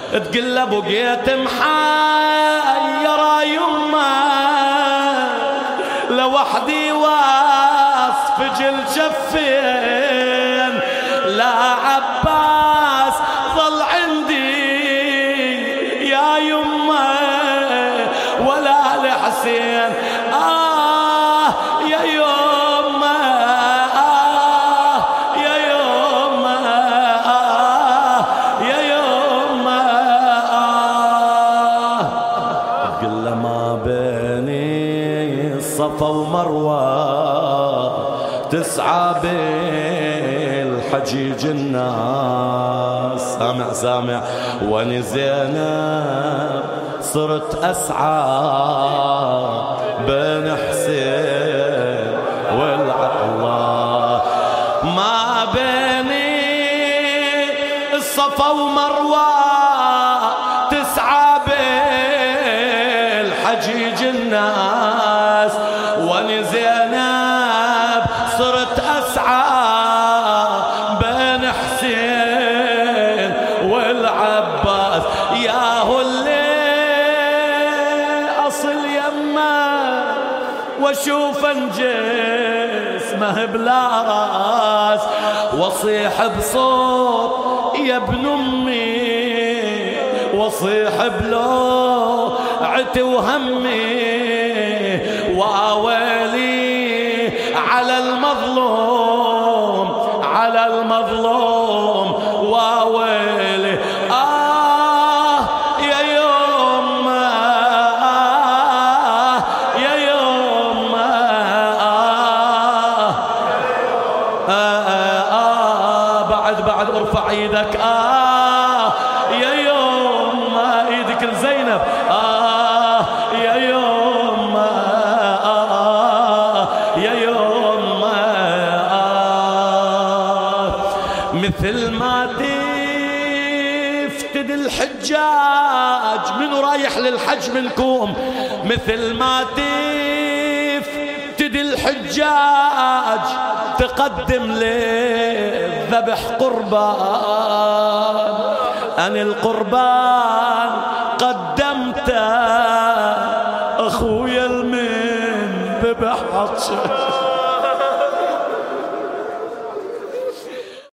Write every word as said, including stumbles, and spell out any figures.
تقول له بقيت محيرة يمه لوحدي واصفج الجفين، لا عباس ظل عندي يا يمه ولا لحسين. آه يا يمه آه يا يمه آه يا يمه آه. تقول له ما بيني الصفا ومروة تسعى بالحجيج الناس، سامع سامع واني زينب صرت أسعى بين حسين والعلا. ما بيني الصفا ومروة تسعى بالحجيج الناس، واني زينب صرت أسعى بين حسين والعباس. ياهو اللي أصل يمه واشوف جسمه بلا راس، واصيح بصوت يا ابن امي، واصيح بلوعتي وهمي، واويلي على المظلوم على المظلوم واويلي. آه يا يمه آه يا يمه آه آه آه بعد بعد ارفع ايدك. آه يا يمه ايدك لزينب. آه يا يمه آه يا يمه آه. مثل ما تفتد الحجاج منو رايح للحج منكم، مثل ما تفتد الحجاج تقدم للذبح قربان، أنا القربان قدمته أخويا المن ذبح عطشه.